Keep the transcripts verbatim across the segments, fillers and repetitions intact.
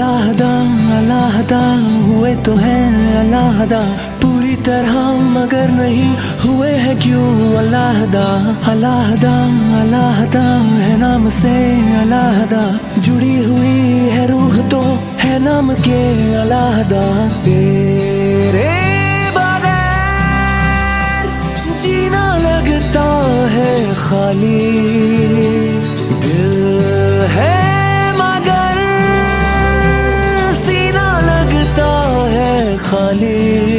अलहदा अलहदा हुए तो हैं अलहदा पूरी तरह, मगर नहीं हुए हैं क्यों अलहदा। अलहदा अलहदा है नाम से अलहदा, जुड़ी हुई है रूह तो है नाम के अलहदा। तेरे बगैर जीना लगता है खाली, दिल है मगर सीना लगता है खाली।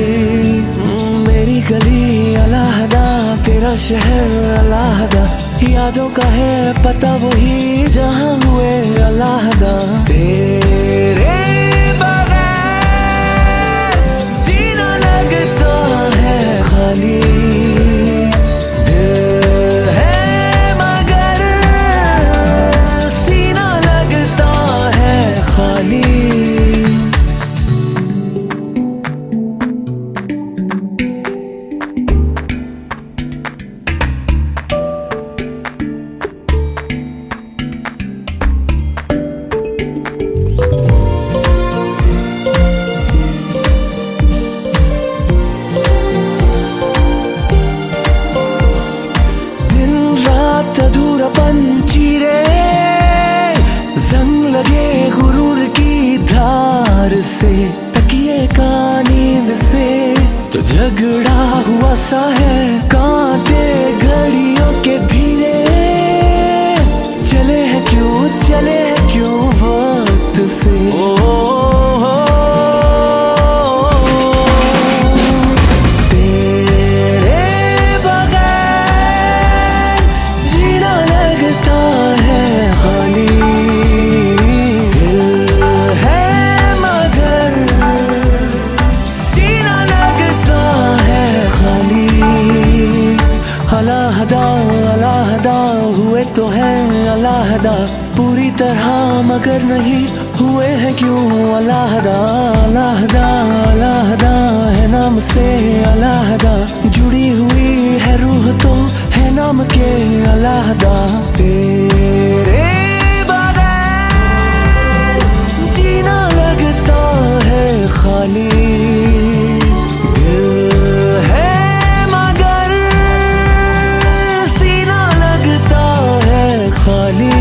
मेरी गली अलहदा, तेरा शहर अलहदा, यादों का है पता वही जहाँ हुए अलहदा। तेरे बगैर जीना लगता है खाली, दिल है मगर सीना लगता है खाली। अधूरापन चीरे जंग लगे गुरूर की धार से, तकिए का नींद से तो झगड़ा हुआ सा है। कांटे घड़ियों के धीरे चले हैं क्यों, चले हैं क्यों वक्त से। ओ, ओ, ओ, अलहदा अलहदा हुए तो हैं अलहदा पूरी तरह, मगर नहीं हुए हैं क्यों अलहदा। अलहदा अलहदा है नाम से अलहदा, जुड़ी हुई है रूह तो है नाम के अलहदा। तेरे बगैर जीना लगता है खाली, खाली।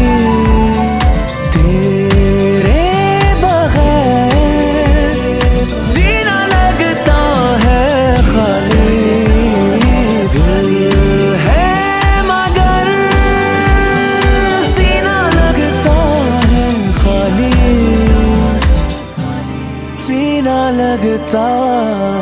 तेरे बगैर जीना लगता है खाली, दिल है मगर सीना लगता है खाली, सीना लगता